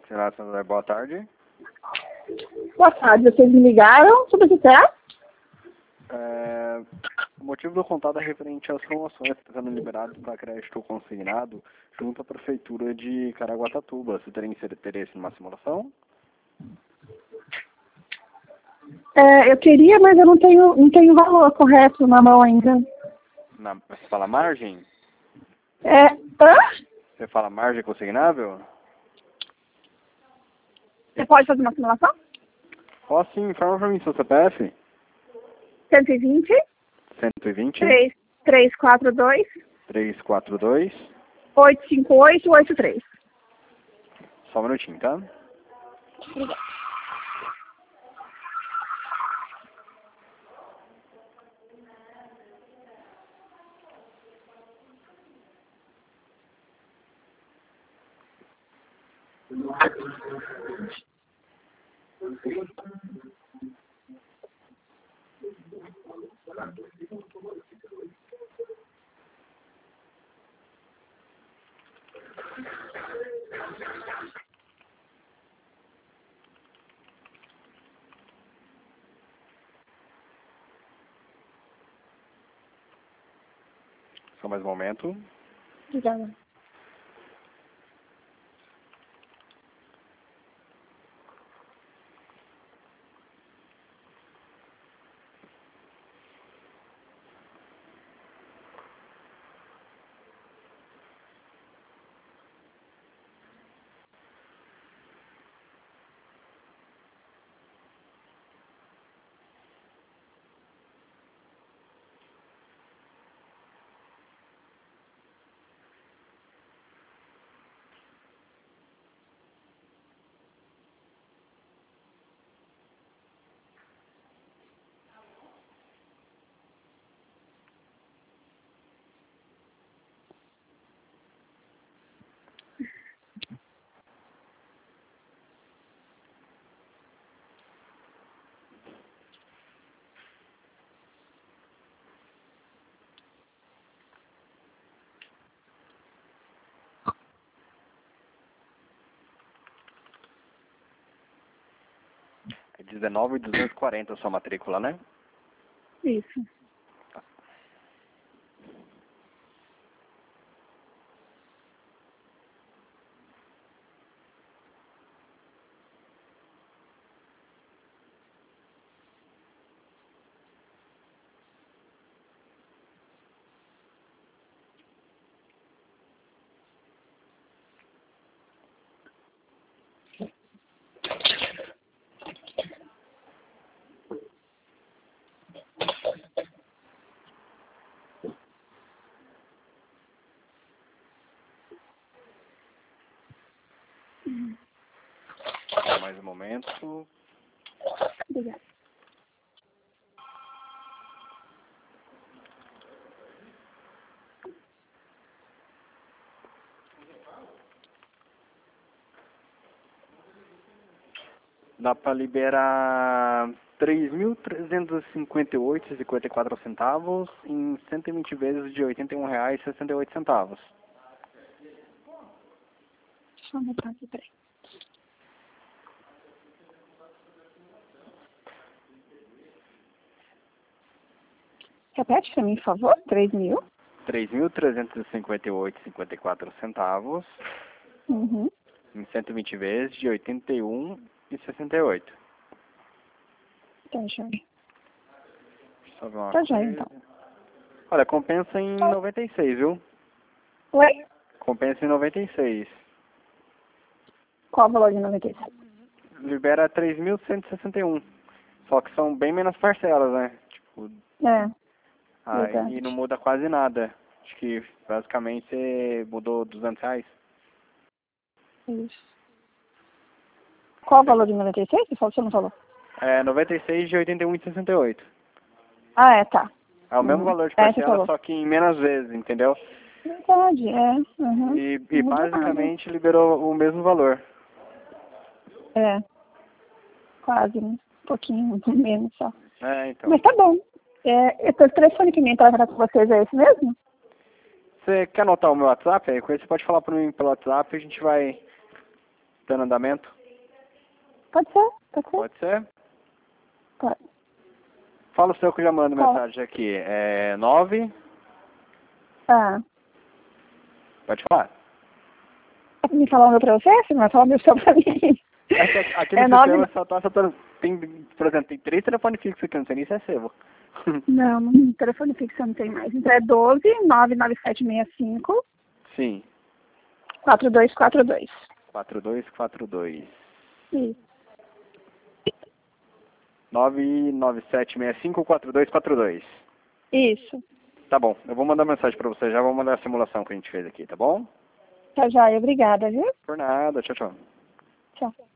Senhora Sandra, boa tarde. Boa tarde, vocês me ligaram sobre o que é? O motivo do contato é referente às promoções que estão sendo liberadas para crédito consignado junto à Prefeitura de Caraguatatuba. Você teria interesse numa simulação? Eu queria, mas eu não tenho valor correto na mão ainda. Você fala margem? Hã? Você fala margem consignável? Você pode fazer uma simulação? Posso sim, informa para mim seu CPF. 120 120 342 342. 85883. Só um minutinho, tá? Obrigada. Só mais um momento. Obrigada. É 19.240 a sua matrícula, né? Isso. Só mais um momento. Obrigada. Dá para liberar 3.358,54 centavos em 120 vezes de R$ 81,68. Deixa eu anotar aqui, peraí. Repete para mim, por favor. 3.000. 3.358,54 centavos Uhum. em 120 vezes de R$ 81,68. Tá, joia. Só ver uma Tá, joia, coisa. então. Olha, compensa em 96, viu? Oi? Compensa em 96. Qual o valor de 96? Libera 3.161. Só que são bem menos parcelas, né? Tipo, aí Verdade. não muda quase nada. Acho que basicamente você mudou R$ 200. Isso. Qual o valor de 96? Você não falou? É 96 de 81,68. Tá. É o mesmo valor de Você parcela, falou. só que em menos vezes, entendeu? Verdade, Uhum. E Não muda basicamente liberou o mesmo valor. nada. Quase, né? Um pouquinho menos só. Então. Mas tá bom. O telefone que me entrava com vocês é esse mesmo? Você quer anotar o meu WhatsApp? Aí você pode falar para mim pelo WhatsApp e a gente vai Está no andamento? Pode ser, pode ser. Pode ser? Pode. Fala o seu que eu já mando Qual? mensagem aqui. É 9... Ah. Pode falar. Me falar o meu pra você? Você não vai falar o meu só pra mim? É que aqui no É sistema 9... só tem, por exemplo, tem 3 telefones fixos aqui, eu não sei nem se é seu. Não, telefone fixo não tem mais. Então é 12 99765 Sim. 4242. 4242. Isso. 997654242. Isso. Tá bom, eu vou mandar mensagem pra você já, vou mandar a simulação que a gente fez aqui, tá bom? Tá joia, obrigada, viu? Por nada, tchau, tchau. Tchau.